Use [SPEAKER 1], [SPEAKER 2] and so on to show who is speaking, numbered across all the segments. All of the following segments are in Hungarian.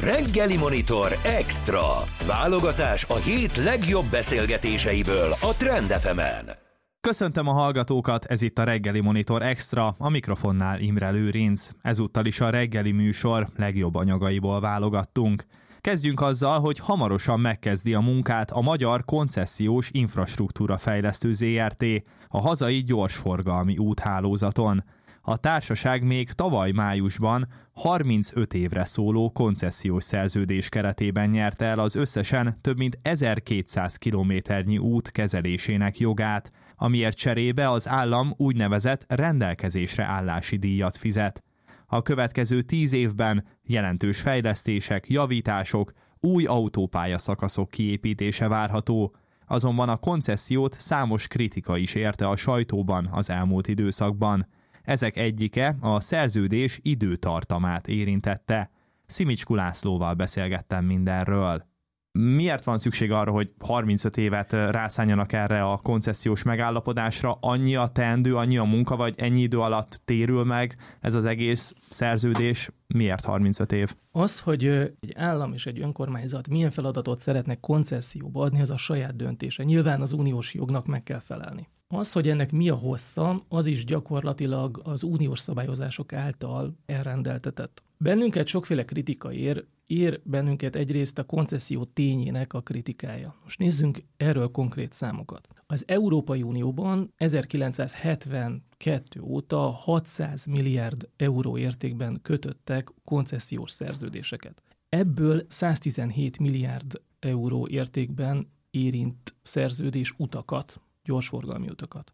[SPEAKER 1] Reggeli Monitor Extra. Válogatás a hét legjobb beszélgetéseiből a Trend FM-en.
[SPEAKER 2] Köszöntöm a hallgatókat, ez itt a Reggeli Monitor Extra, a mikrofonnál Imre Lőrinc. Ezúttal is a reggeli műsor legjobb anyagaiból válogattunk. Kezdjünk azzal, hogy hamarosan megkezdi a munkát a Magyar Koncesziós Infrastruktúra Fejlesztő Zrt. A hazai gyorsforgalmi úthálózaton. A társaság még tavaly májusban 35 évre szóló koncesziós szerződés keretében nyerte el az összesen több mint 1200 kilométernyi út kezelésének jogát, amiért cserébe az állam úgynevezett rendelkezésre állási díjat fizet. A következő 10 évben jelentős fejlesztések, javítások, új autópályaszakaszok kiépítése várható, azonban a koncessziót számos kritika is érte a sajtóban az elmúlt időszakban. Ezek egyike a szerződés időtartamát érintette. Szimicskú Lászlóval beszélgettem mindenről. Miért van szükség arra, hogy 35 évet rászánjanak erre a koncesziós megállapodásra? Annyi a teendő, annyi a munka, vagy ennyi idő alatt térül meg ez az egész szerződés? Miért 35 év?
[SPEAKER 3] Az, hogy egy állam és egy önkormányzat milyen feladatot szeretnek koncesszióba adni, az a saját döntése. Nyilván az uniós jognak meg kell felelni. Az, hogy ennek mi a hossza, az is gyakorlatilag az uniós szabályozások által elrendeltetett. Bennünket sokféle kritika ér bennünket egyrészt a koncesszió tényének a kritikája. Most nézzünk erről konkrét számokat. Az Európai Unióban 1972 óta 600 milliárd euró értékben kötöttek koncesziós szerződéseket. Ebből 117 milliárd euró értékben érint szerződés utakat, gyorsforgalmi utakat.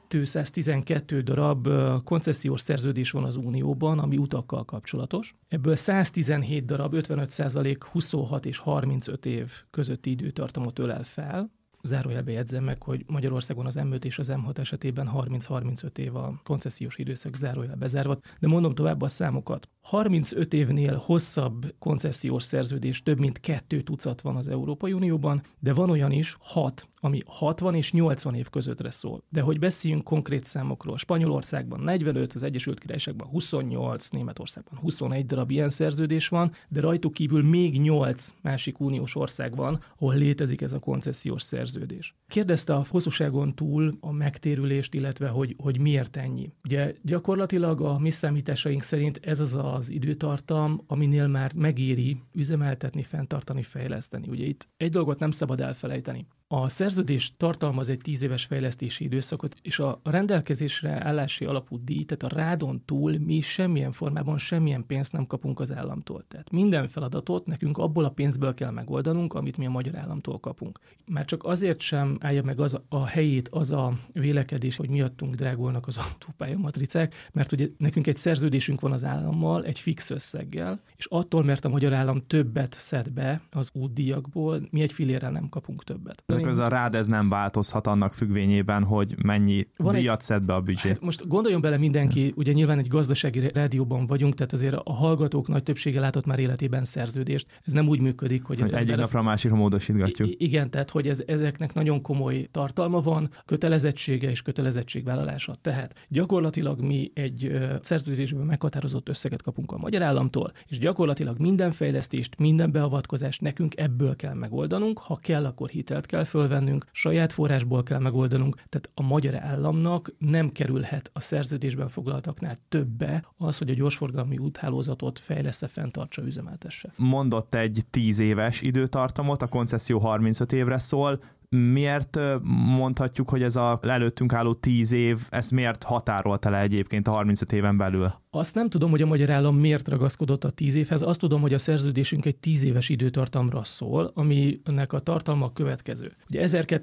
[SPEAKER 3] 212 darab koncesziós szerződés van az Unióban, ami utakkal kapcsolatos. Ebből 117 darab, 55%, 26 és 35 év közötti időtartamot ölel fel. Zárójelbe jegyzem meg, hogy Magyarországon az M5 és az M6 esetében 30-35 év a koncesziós időszak zárójel bezárva, de mondom tovább a számokat. 35 évnél hosszabb koncesziós szerződés több mint 2 tucat van az Európai Unióban, de van olyan is 6, ami 60 és 80 év közöttre szól. De hogy beszéljünk konkrét számokról, Spanyolországban 45, az Egyesült Királyságban 28, Németországban 21 darab ilyen szerződés van, de rajtuk kívül még 8 másik uniós ország van, ahol létezik ez a koncesziós szerződés. Kérdezte a hosszúságon túl a megtérülést, illetve hogy miért ennyi. Ugye gyakorlatilag a mi számításaink szerint ez az időtartam, aminél már megéri üzemeltetni, fenntartani, fejleszteni. Ugye itt egy dolgot nem szabad elfelejteni. A szerződés tartalmaz egy 10 éves fejlesztési időszakot, és a rendelkezésre állási alapú díj, tehát a rádon túl mi semmilyen formában semmilyen pénzt nem kapunk az államtól. Tehát minden feladatot nekünk abból a pénzből kell megoldanunk, amit mi a magyar államtól kapunk. Már csak azért sem állja meg az a helyét az a vélekedés, hogy miattunk drágulnak az autópályamatricák, mert ugye nekünk egy szerződésünk van az állammal, egy fix összeggel, és attól, mert a magyar állam többet szed be az útdíjakból, mi egy fillérrel nem kapunk többet.
[SPEAKER 2] Ez a rád ez nem változhat annak függvényében, hogy mennyi díjat szed be a büdzsé.
[SPEAKER 3] Hát most gondoljon bele mindenki, ugye nyilván egy gazdasági rádióban vagyunk, tehát azért a hallgatók nagy többsége látott már életében szerződést. Ez nem úgy működik, hogy az
[SPEAKER 2] egyik napra a másikra módosítgatjuk.
[SPEAKER 3] Igen, tehát hogy ezeknek nagyon komoly tartalma van, kötelezettsége és kötelezettségvállalása. Tehát gyakorlatilag mi egy szerződésben meghatározott összeget kapunk a magyar államtól, és gyakorlatilag minden fejlesztést, minden beavatkozást nekünk ebből kell megoldanunk, ha kell, akkor hitelt kell fölvennünk, saját forrásból kell megoldanunk, tehát a magyar államnak nem kerülhet a szerződésben foglaltaknál többe az, hogy a gyorsforgalmi úthálózatot fejlesz-e, fenntartsa, üzemeltesse.
[SPEAKER 2] Mondott egy 10 éves időtartamot, a koncesszió 35 évre szól. Miért mondhatjuk, hogy ez az előttünk álló 10 év, ezt miért határolta le egyébként a 35 éven belül?
[SPEAKER 3] Azt nem tudom, hogy a magyar állam miért ragaszkodott a 10 évhez. Azt tudom, hogy a szerződésünk egy 10 éves időtartamra szól, aminek a tartalma a következő. Ugye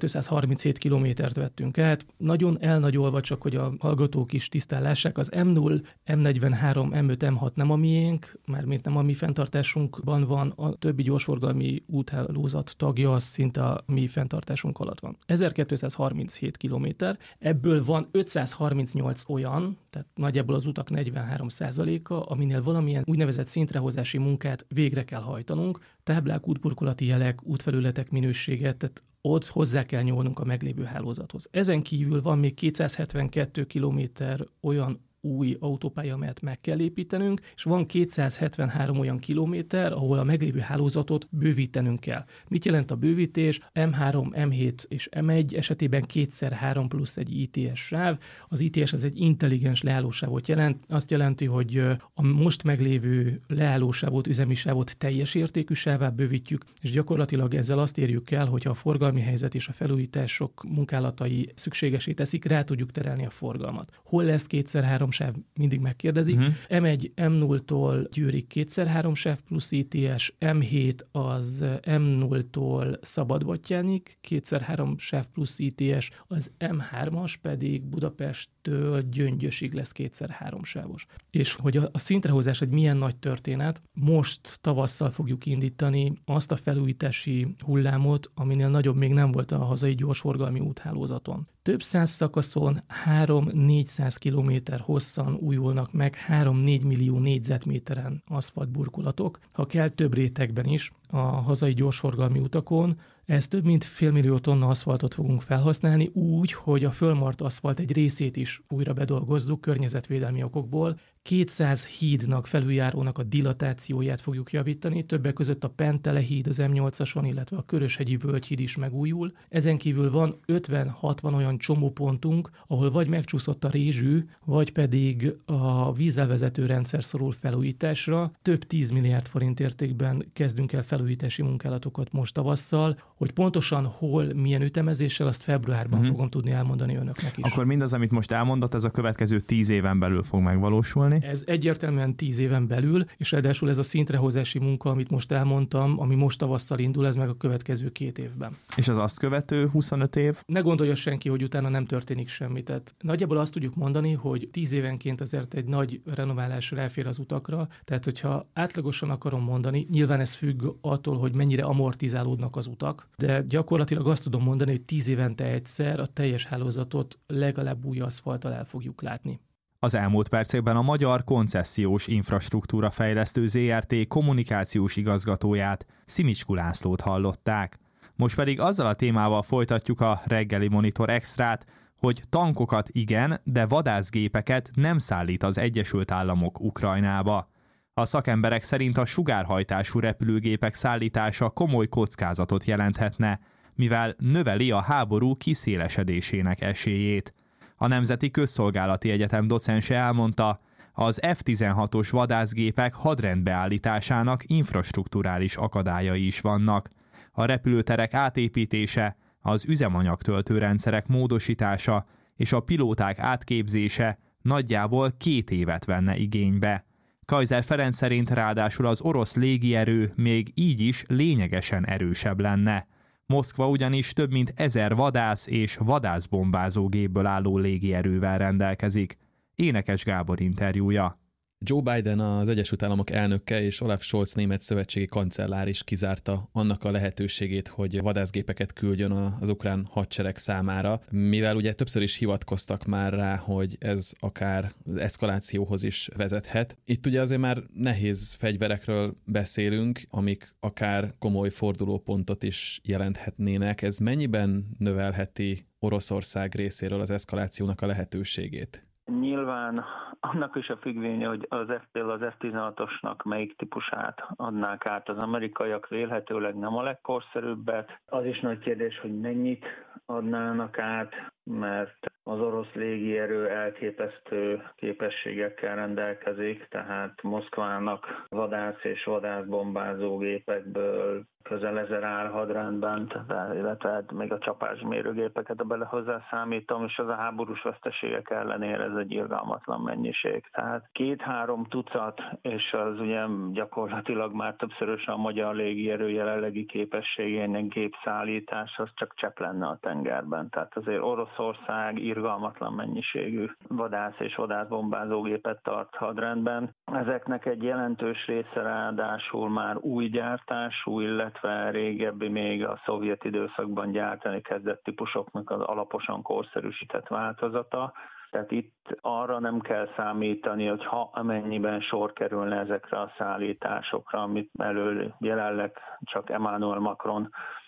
[SPEAKER 3] 1237 kilométert vettünk át, nagyon elnagyolva, csak hogy a hallgatók is tisztán lássák, az M0, M43, M5, M6 nem a miénk, mármint nem a mi fenntartásunkban van, a többi gyorsforgalmi úthálózat tagja az szinte a mi fenntartásunk alatt van. 1237 kilométer, ebből van 538 olyan, tehát nagyjából az utak 43%-a, aminél valamilyen úgynevezett szintrehozási munkát végre kell hajtanunk, táblák, útburkolati jelek, útfelületek minőséget, tehát ott hozzá kell nyúlnunk a meglévő hálózathoz. Ezen kívül van még 272 kilométer olyan új autópálya, amelyet meg kell építenünk, és van 273 olyan kilométer, ahol a meglévő hálózatot bővítenünk kell. Mit jelent a bővítés? M3, M7 és M1 esetében 2x3 plusz egy ITS sáv. Az ITS az egy intelligens leállósávot jelent. Azt jelenti, hogy a most meglévő leállósávot, üzemisávot teljes értékű sává bővítjük, és gyakorlatilag ezzel azt érjük el, hogyha a forgalmi helyzet és a felújítások munkálatai szükségesé teszik, rá tudjuk terelni a forgalmat. Hol lesz 2x3 sáv? Mindig megkérdezik. M1 M0-tól Győrig 2x3 sáv plusz ITS, M7 az M0-tól Szabadbattyánig 2x3 sáv plusz ITS, az M3-as pedig Budapesttől Gyöngyösig lesz 2x3 sávos. És hogy a szintrehozás egy milyen nagy történet, most tavasszal fogjuk indítani azt a felújítási hullámot, aminél nagyobb még nem volt a hazai gyorsforgalmi úthálózaton. Több száz szakaszon 3-400 kilométer hosszan újulnak meg 3-4 millió négyzetméteren aszfaltburkolatok, ha kell több rétegben is a hazai gyorsforgalmi utakon. Ez több mint 500 000 tonna aszfaltot fogunk felhasználni úgy, hogy a fölmart aszfalt egy részét is újra bedolgozzuk környezetvédelmi okokból. 200 hídnak, felüljárónak a dilatációját fogjuk javítani, többek között a Pentele híd az M8-ason, illetve a Köröshegyi Völgyhíd is megújul. Ezen kívül van 50-60 olyan csomópontunk, ahol vagy megcsúszott a rézsű, vagy pedig a vízelvezető rendszer szorul felújításra. Több 10 milliárd forint értékben kezdünk el felújítási munkálatokat most tavasszal, hogy pontosan hol, milyen ütemezéssel, azt februárban fogom tudni elmondani önöknek is.
[SPEAKER 2] Akkor mindaz, amit most elmondott, ez a következő 10 éven belül fog megvalósulni?
[SPEAKER 3] Ez egyértelműen 10 éven belül, és ráadásul ez a szintrehozási munka, amit most elmondtam, ami most tavasszal indul, ez meg a következő 2 évben.
[SPEAKER 2] És az azt követő 25 év?
[SPEAKER 3] Ne gondolja senki, hogy utána nem történik semmi. Tehát nagyjából azt tudjuk mondani, hogy 10 évenként azért egy nagy renoválás ráfér az utakra, tehát hogyha átlagosan akarom mondani, nyilván ez függ attól, hogy mennyire amortizálódnak az utak, de gyakorlatilag azt tudom mondani, hogy 10 évente egyszer a teljes hálózatot legalább új aszfalttal el fogjuk látni.
[SPEAKER 2] Az elmúlt percekben a Magyar Koncesziós Infrastruktúra Fejlesztő Zrt. Kommunikációs igazgatóját, Szimicskú Lászlót hallották. Most pedig azzal a témával folytatjuk a reggeli Monitor Extrát, hogy tankokat igen, de vadászgépeket nem szállít az Egyesült Államok Ukrajnába. A szakemberek szerint a sugárhajtású repülőgépek szállítása komoly kockázatot jelenthetne, mivel növeli a háború kiszélesedésének esélyét. A Nemzeti Közszolgálati Egyetem docense elmondta, az F-16-os vadászgépek hadrendbeállításának infrastrukturális akadályai is vannak. A repülőterek átépítése, az üzemanyagtöltő rendszerek módosítása és a pilóták átképzése nagyjából 2 évet venne igénybe. Kaiser Ferenc szerint ráadásul az orosz légierő még így is lényegesen erősebb lenne. Moszkva ugyanis több mint 1000 vadász és vadászbombázógépből álló légierővel rendelkezik. Énekes Gábor interjúja.
[SPEAKER 4] Joe Biden, az Egyesült Államok elnöke és Olaf Scholz német szövetségi kancellár is kizárta annak a lehetőségét, hogy vadászgépeket küldjön az ukrán hadsereg számára, mivel ugye többször is hivatkoztak már rá, hogy ez akár eszkalációhoz is vezethet. Itt ugye azért már nehéz fegyverekről beszélünk, amik akár komoly fordulópontot is jelenthetnének. Ez mennyiben növelheti Oroszország részéről az eszkalációnak a lehetőségét?
[SPEAKER 5] Nyilván annak is a függvénye, hogy az F-16-osnak melyik típusát adnák át az amerikaiak, vélhetőleg nem a legkorszerűbbet. Az is nagy kérdés, hogy mennyit adnának át, mert az orosz légierő elképesztő képességekkel rendelkezik, tehát Moszkvának vadász és vadászbombázógépekből közel 1000 áll hadrendben, illetve még a csapásmérőgépeket bele hozzá számítom, és az a háborús veszteségek ellenére ez egy irgalmatlan mennyiség. Tehát 2-3 tucat, és az ugye gyakorlatilag már többszörösen a magyar légierő jelenlegi képességének gépszállítás, az csak csepp lenne a tengerben. Tehát azért Oroszország irgalmatlan mennyiségű vadász és vadászbombázógépet tart hadrendben. Ezeknek egy jelentős része ráadásul már új gyártású, illetve régebbi még a szovjet időszakban gyártani kezdett típusoknak az alaposan korszerűsített változata. Tehát itt arra nem kell számítani, hogy ha amennyiben sor kerülne ezekre a szállításokra, amit elől jelenleg csak Emmanuel Macron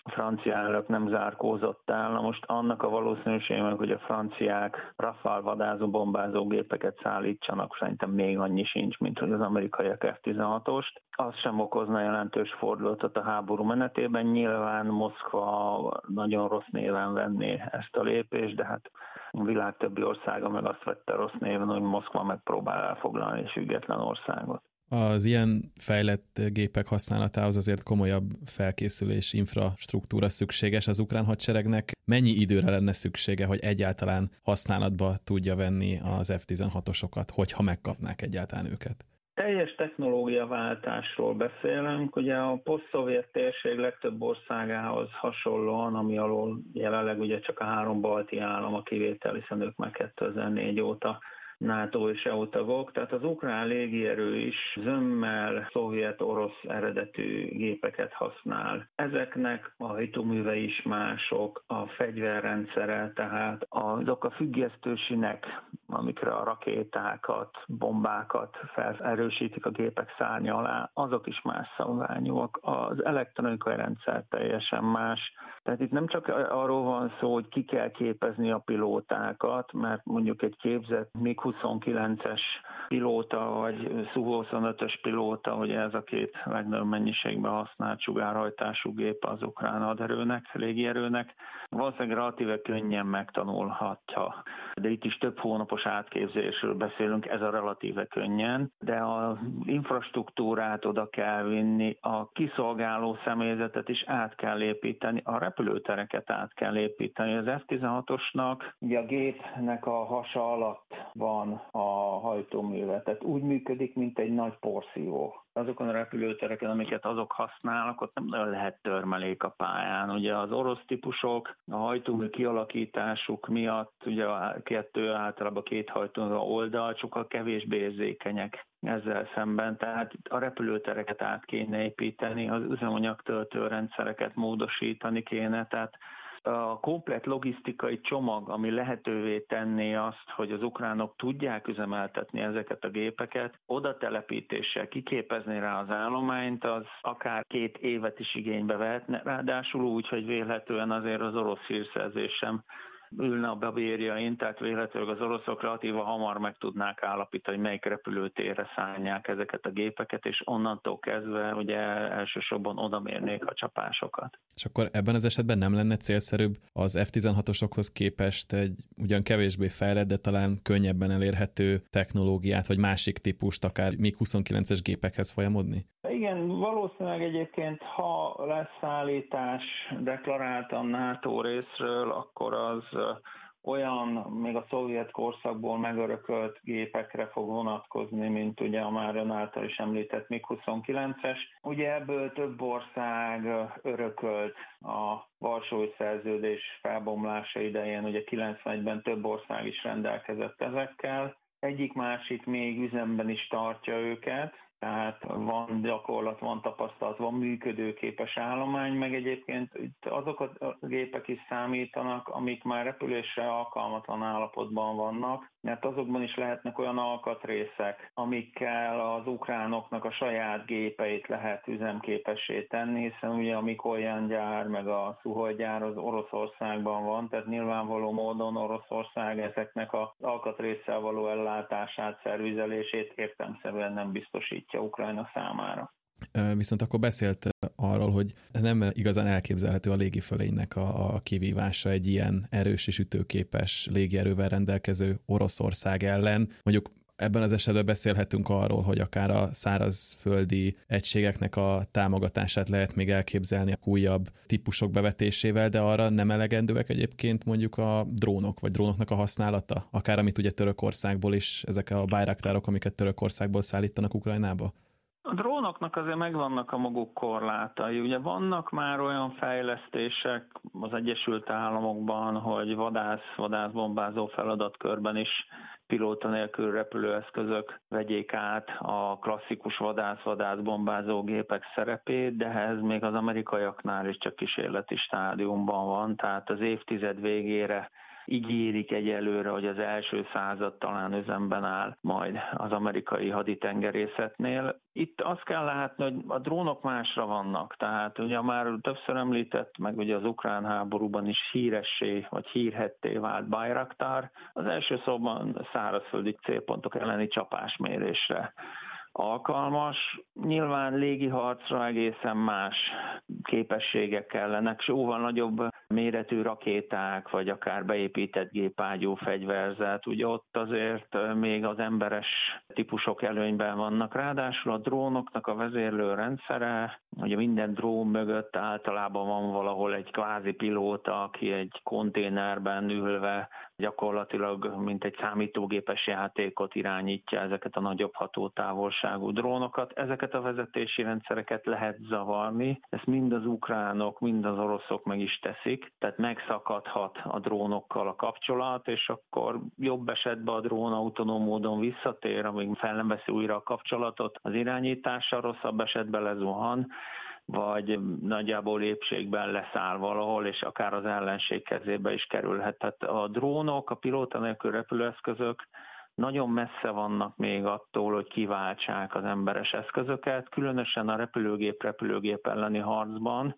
[SPEAKER 5] a francia elnök nem zárkózott el. Na most annak a valószínűsége, hogy a franciák Rafale vadászó bombázógépeket szállítsanak, szerintem még annyi sincs, mint hogy az amerikaiak F-16-ost. Az sem okozna jelentős fordulatot a háború menetében. Nyilván Moszkva nagyon rossz néven venné ezt a lépést, de hát a világ többi országa meg azt vette rossz néven, hogy Moszkva megpróbál elfoglalni egy független országot.
[SPEAKER 4] Az ilyen fejlett gépek használatához azért komolyabb felkészülés, infrastruktúra szükséges az ukrán hadseregnek. Mennyi időre lenne szüksége, hogy egyáltalán használatba tudja venni az F-16-osokat, hogyha megkapnák egyáltalán őket?
[SPEAKER 5] Teljes technológiaváltásról beszélünk, ugye a posztszovjet térség legtöbb országához hasonlóan, ami alól jelenleg ugye csak a 3 balti állam a kivétel, hiszen ők már 2004 óta NATO és EU tagok, tehát az ukrán légierő is zömmel szovjet-orosz eredetű gépeket használ. Ezeknek a hajtóművei is mások, a fegyverrendszere, tehát azok a függesztősinek, amikre a rakétákat, bombákat felerősítik a gépek szárnya alá, azok is más szabványúak. Az elektronikai rendszer teljesen más. Tehát itt nem csak arról van szó, hogy ki kell képezni a pilótákat, mert mondjuk egy képzett MiG-29-es pilóta, vagy Su-25-ös pilóta, ugye ez a két legnagyobb mennyiségben használt sugárhajtású gép az ukrán haderőnek, légierőnek, valószínűleg relatíve könnyen megtanulhatja. De itt is több hónapos átképzésről beszélünk, ez a relatíve könnyen, de az infrastruktúrát oda kell vinni, a kiszolgáló személyzetet is át kell építeni, a repülőtereket át kell építeni. Az F-16-osnak ugye a gépnek a hasa alatt van a hajtóműve, tehát úgy működik, mint egy nagy porszívó. Azokon a repülőtereken, amiket azok használnak, ott nem nagyon lehet törmelék a pályán. Ugye az orosz típusok a hajtómű kialakításuk miatt, ugye a általában 2 hajtómű oldalt sokkal kevésbé érzékenyek ezzel szemben, tehát a repülőtereket át kéne építeni, az üzemanyagtöltő rendszereket módosítani kéne, tehát a komplett logisztikai csomag, ami lehetővé tenné azt, hogy az ukránok tudják üzemeltetni ezeket a gépeket, oda telepítéssel kiképezni rá az állományt, az akár 2 évet is igénybe vehetne, ráadásul úgy, hogy vélhetően azért az orosz hírszerzés sem ülne a babérjain, tehát véletlenül az oroszok relatíva hamar meg tudnák állapítani, hogy melyik repülőtérre szállják ezeket a gépeket, és onnantól kezdve ugye elsősorban odamérnék a csapásokat.
[SPEAKER 4] És akkor ebben az esetben nem lenne célszerűbb az F-16-osokhoz képest egy ugyan kevésbé fejlett, de talán könnyebben elérhető technológiát, vagy másik típust, akár MiG-29-es gépekhez folyamodni?
[SPEAKER 5] Igen, valószínűleg egyébként, ha lesz szállítás deklaráltan NATO részről, akkor az olyan, még a szovjet korszakból megörökölt gépekre fog vonatkozni, mint ugye a már ön által is említett MiG-29-es. Ugye ebből több ország örökölt a Varsói Szerződés felbomlása idején, ugye 91-ben több ország is rendelkezett ezekkel. Egyik-másik még üzemben is tartja őket, tehát van gyakorlat, van tapasztalat, van működőképes állomány, meg egyébként itt azok a gépek is számítanak, amik már repülésre alkalmatlan állapotban vannak, mert azokban is lehetnek olyan alkatrészek, amikkel az ukránoknak a saját gépeit lehet üzemképessé tenni, hiszen ugye a Mikoyan gyár, meg a Szuhoj gyár az Oroszországban van, tehát nyilvánvaló módon Oroszország ezeknek az alkatrésszel való ellátását, szervizelését értelemszerűen nem biztosítja Ukrajna számára.
[SPEAKER 4] Viszont akkor beszélt arról, hogy nem igazán elképzelhető a légifölénynek a kivívása egy ilyen erős és ütőképes légierővel rendelkező Oroszország ellen. Mondjuk ebben az esetben beszélhetünk arról, hogy akár a szárazföldi egységeknek a támogatását lehet még elképzelni a újabb típusok bevetésével, de arra nem elegendőek egyébként mondjuk a drónok, vagy drónoknak a használata, akár amit ugye Törökországból is, ezek a Bayraktárok, amiket Törökországból szállítanak Ukrajnába?
[SPEAKER 5] A drónoknak azért megvannak a maguk korlátai. Ugye vannak már olyan fejlesztések az Egyesült Államokban, hogy vadászbombázó feladatkörben is pilóta nélkül repülőeszközök vegyék át a klasszikus vadászbombázó gépek szerepét, de ez még az amerikaiaknál is csak kísérleti stádiumban van, tehát az évtized végére ígérik egyelőre, hogy az első század talán üzemben áll majd az amerikai haditengerészetnél. Itt azt kell látni, hogy a drónok másra vannak, tehát ugye már többször említett, meg ugye az ukrán háborúban is híressé vagy hírhetté vált Bayraktar, az első szóban szárazföldi célpontok elleni csapásmérésre alkalmas. Nyilván légiharcra egészen más képességek kellenek, jóval nagyobb méretű rakéták, vagy akár beépített gépágyú fegyverzet, ugye ott azért még az emberes típusok előnyben vannak. Ráadásul a drónoknak a vezérlő rendszere, ugye minden drón mögött általában van valahol egy kvázi pilóta, aki egy konténerben ülve gyakorlatilag mint egy számítógépes játékot irányítja ezeket a nagyobb hatótávolságú drónokat. Ezeket a vezetési rendszereket lehet zavarni, ezt mind az ukránok, mind az oroszok meg is teszik, tehát megszakadhat a drónokkal a kapcsolat, és akkor jobb esetben a drón autonóm módon visszatér, amíg fel nem veszi újra a kapcsolatot az irányítással, rosszabb esetben lezuhan, vagy nagyjából épségben leszáll valahol, és akár az ellenség kezébe is kerülhet. Tehát a drónok, a pilóta nélkül repülőeszközök nagyon messze vannak még attól, hogy kiváltsák az emberes eszközöket, különösen a repülőgép elleni harcban,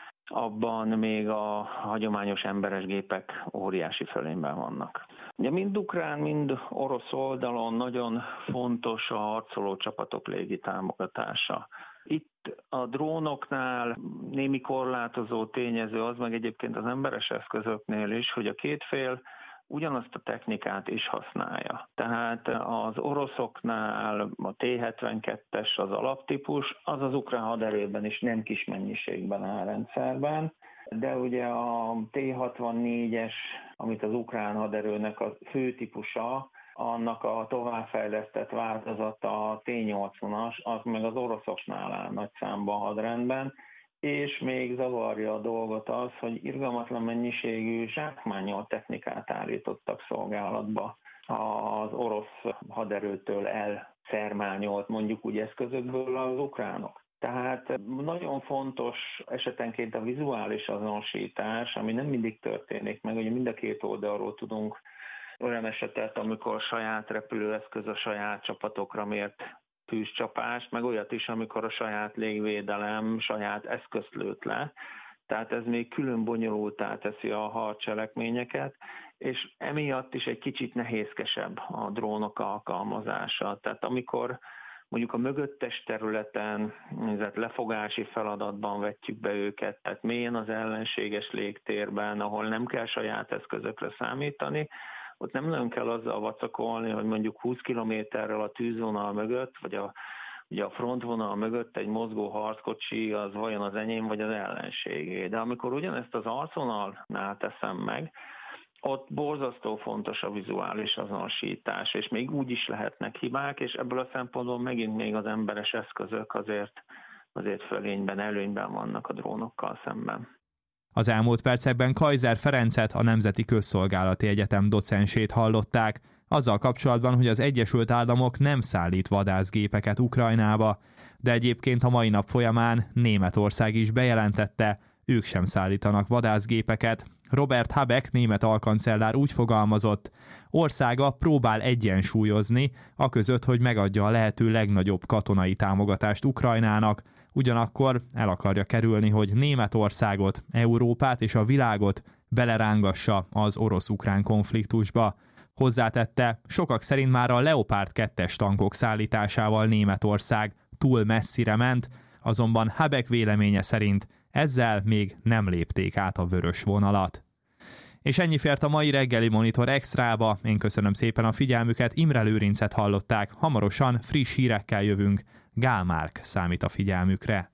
[SPEAKER 5] abban még a hagyományos emberes gépek óriási fölényben vannak. Ugye mind ukrán, mind orosz oldalon nagyon fontos a harcoló csapatok légi támogatása. Itt a drónoknál némi korlátozó tényező az, meg egyébként az emberes eszközöknél is, hogy a két fél ugyanazt a technikát is használja. Tehát az oroszoknál a T-72-es az alaptípus, az az ukrán haderőben is nem kis mennyiségben áll rendszerben, de ugye a T-64-es, amit az ukrán haderőnek a fő típusa, annak a továbbfejlesztett változata a T-80-as, az meg az oroszoknál áll nagy számban hadrendben, és még zavarja a dolgot az, hogy irgalmatlan mennyiségű zsákmányolt technikát állítottak szolgálatba az orosz haderőtől elszermányolt, mondjuk úgy eszközökből az ukránok. Tehát nagyon fontos esetenként a vizuális azonosítás, ami nem mindig történik meg, ugye mind a két oldalról tudunk olyan esetet, amikor saját repülőeszköz a saját csapatokra mért tűzcsapást, meg olyat is, amikor a saját légvédelem saját eszközt lőtt le. Tehát ez még külön bonyolultá teszi a harccselekményeket, és emiatt is egy kicsit nehézkesebb a drónok alkalmazása. Tehát amikor mondjuk a mögöttes területen, lefogási feladatban vetjük be őket, tehát mélyen az ellenséges légtérben, ahol nem kell saját eszközökre számítani, ott nem nagyon kell azzal vacakolni, hogy mondjuk 20 kilométerrel a tűzvonal mögött, vagy ugye a frontvonal mögött egy mozgó harckocsi, az vajon az enyém, vagy az ellenségé. De amikor ugyanezt az arcvonalnál teszem meg, ott borzasztó fontos a vizuális azonosítás, és még úgy is lehetnek hibák, és ebből a szempontból megint még az emberes eszközök azért fölényben, előnyben vannak a drónokkal szemben.
[SPEAKER 2] Az elmúlt percekben Kaiser Ferencet, a Nemzeti Közszolgálati Egyetem docensét hallották, azzal kapcsolatban, hogy az Egyesült Államok nem szállít vadászgépeket Ukrajnába, de egyébként a mai nap folyamán Németország is bejelentette, ők sem szállítanak vadászgépeket. Robert Habeck német alkancellár úgy fogalmazott, országa próbál egyensúlyozni, aközött, hogy megadja a lehető legnagyobb katonai támogatást Ukrajnának, ugyanakkor el akarja kerülni, hogy Németországot, Európát és a világot belerángassa az orosz-ukrán konfliktusba. Hozzátette, sokak szerint már a Leopard 2-es tankok szállításával Németország túl messzire ment, azonban Habeck véleménye szerint ezzel még nem lépték át a vörös vonalat. És ennyi fért a mai reggeli Monitor Extrába. Én köszönöm szépen a figyelmüket, Imre Lőrincet hallották, hamarosan friss hírekkel jövünk. Gál Márk számít a figyelmükre.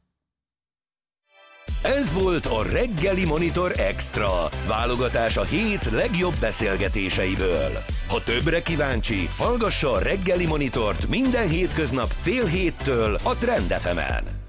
[SPEAKER 1] Ez volt a reggeli Monitor Extra, válogatás a hét legjobb beszélgetéseiből. Ha többre kíváncsi, hallgassa a reggeli Monitort minden hétköznap fél héttől a Trend FM-en.